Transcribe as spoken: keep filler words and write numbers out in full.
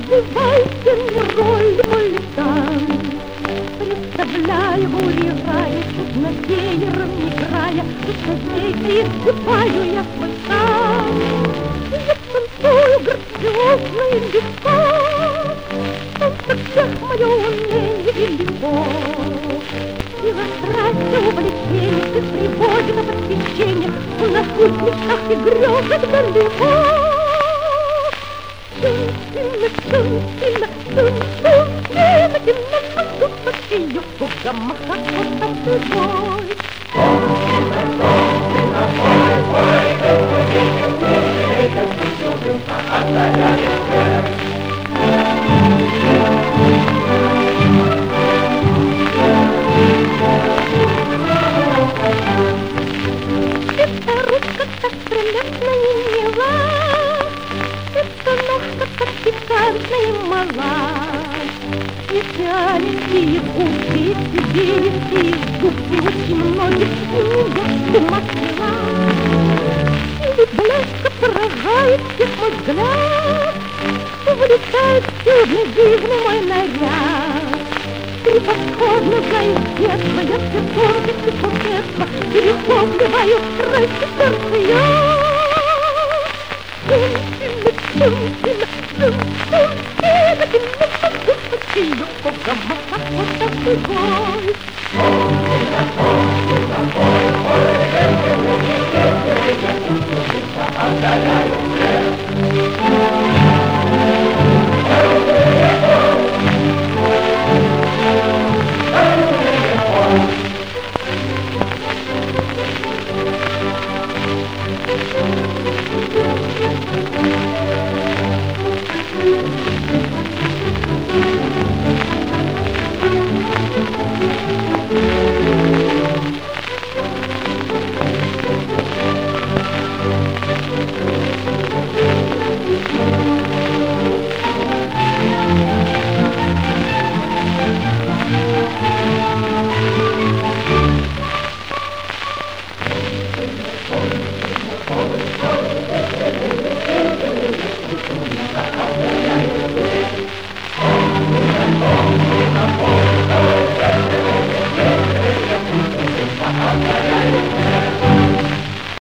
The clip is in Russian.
Развивайте мне роль хулиган. Представляю, урежая, чудно веером играя, сквозняйте и сбиваю я свой сам. Я танцую грациозно и легко, солнце всех мое умение велико. Сила страсти, увлечения, ты приводит на восхищение, у нас в мечтах и грезах далеко. Сильно, сильно, сильно, сильно, сильно, тут ее кругом махать вот тобой. Это ручка так прелестна и мила, это ножка так пикантна и мала. Идеальненькие губки, сибирские зубки, очень многих не с ума свела. И блеска поражает всех мой взгляд, увлекает чудный, дивный мой наряд. Превосходно знаю детство, я все тонкости кокетства, и легко вливаю в страсти сердце я. Сум-сильно, сум-сильно, сум-сум-сильно, сильно, ее кругом махать вот тобой.